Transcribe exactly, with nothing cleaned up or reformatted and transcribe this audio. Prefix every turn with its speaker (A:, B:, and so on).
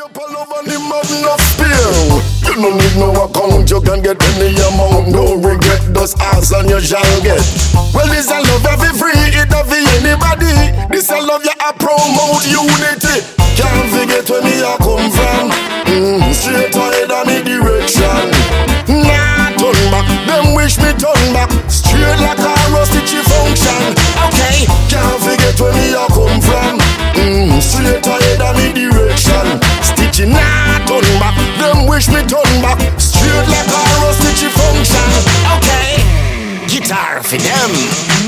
A: up all over the man no spear. You no need no account, you can get any amount. No regret, just ask and you shall get. Well, this a love every free, it a for anybody. This a love you a promote unity. Can't forget where me a come from. Mm, straight ahead of me direction. Nah, turn back, them wish me turn back. Straight like a rusty function. Okay, can't forget where me a come from. Mm, straight ahead of me direction. Stitching, nah, turn back, them wish me turn back. Straight like a rusty function. Okay, guitar for them.